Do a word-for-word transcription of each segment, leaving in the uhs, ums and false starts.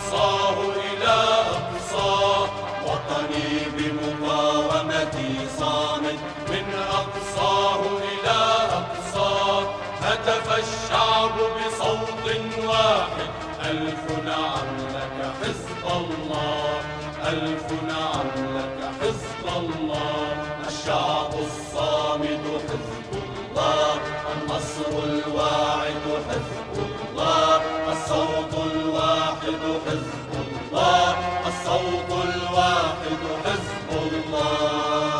أقصاه إلى أقصاه، وطني بمقاومتي صامد من أقصاه إلى أقصاه. هتف الشعب بصوت واحد: ألف نعم لك حزب الله، ألف نعم لك حزب الله. الشعب الصامد حزب الله، النصر الواعد حزب الله، الصوت الواحد حزب الله، الصوت الواحد حزب الله.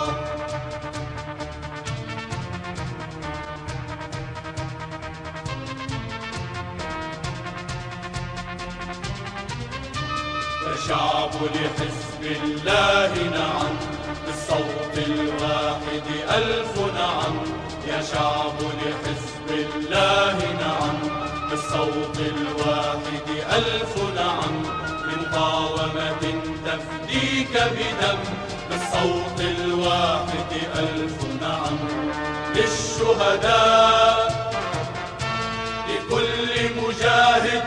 يا شعب لحزب الله نعم، بالصوت الواحد ألف نعم. يا شعب لحزب الله نعم، بالصوت الواحد ألف نعم. من مقاومة تفديك بدم، بالصوت الواحد ألف نعم. للشهداء لكل مجاهد،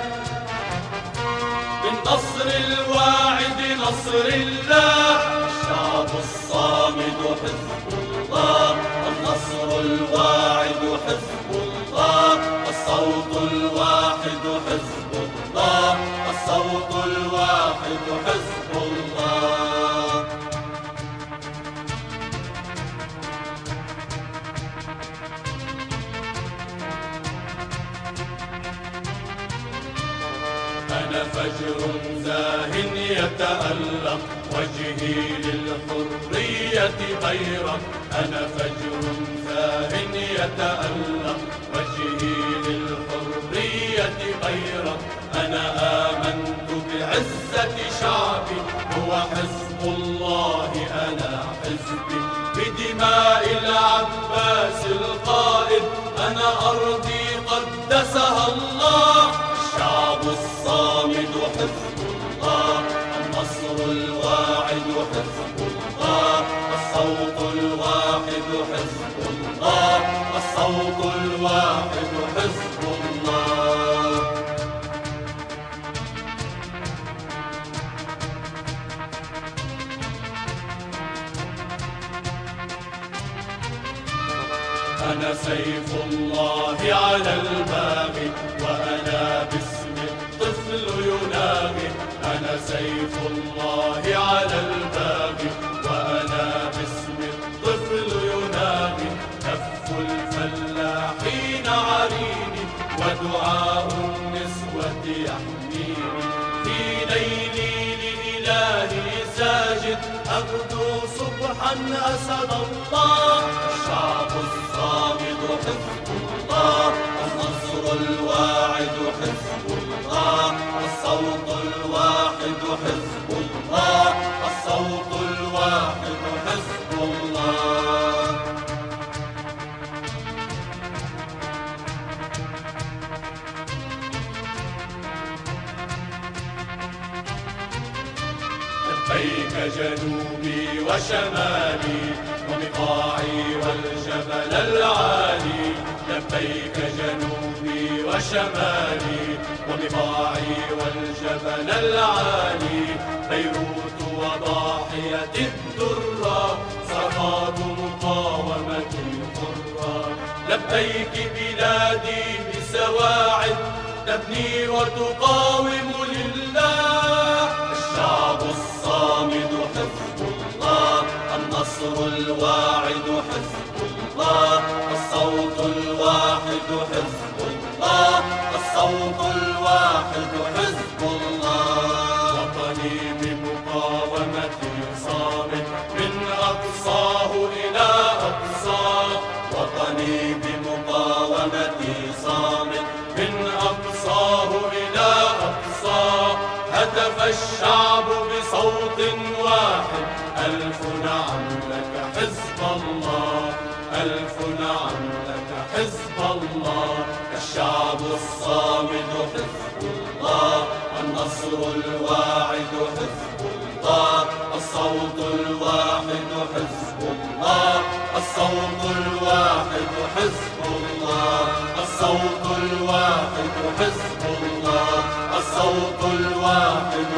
بالنصر الواعد نصر الله. الشعب الصامد حزب الله، النصر الواعد حزب الله، الصوت الواحد حزب الله، الصوت الواحد حزب الله. أنا فجر زاه يتألق، وجهي للحرية غيرك. أنا فجر زاه يتألق، وجهي للحرية غيرك. أنا آمنت بعزة شعبي، هو حزب الله أنا حزبي. بدماء العباس القائد، أنا أرضي قدسها الله. الشعب الصامد حزب الله، النصر الواعد حزب الله، الصوت الواحد حزب الله، الصوت الواحد حزب الله. أنا سيف الله على الباغي، وأنا باسم الطفل يناغي. أنا سيف الله على الباغي، وأنا باسم الطفل يناغي. كف الفلاحين عريني، ودعاء النسوة يحميني. في ليلي لإلهي ساجد، أغدو صبحا أسد الله. الشعب الصامد حزب الله، النصر الواعد حزب الله، الصوت الواحد حزب الله، الصوت الواحد حزب الله. لبيك جنوبي وشمالي، وبقاعي والجبل العالي. لبيك جنوبي وشمالي، وبقاعي والجبل العالي. بيروت وضاحية الدرة، صرخات مقاومة حرة. لبيك بلادي بسواعد، تبني وتقاوم لله. الشعب الصامد حزب الله، النصر الواعد حزب الله، الصوت الواحد حزب الله، الصوت الواحد حزب الله. وطني بمقاومتي صامد من أقصاه إلى أقصاه، وطني بمقاومتي صامد من أقصاه إلى أقصاه. هتف الشعب بصوت واحد: ألف نعم لك حزب الله، ألف نعم لك حزب الله. الشعب الصامد حزب الله، النصر النصر الواحد حزب الله، الصوت الواحد حزب الله، الصوت الواحد حزب الله، الصوت الواحد حزب الله، الصوت الواحد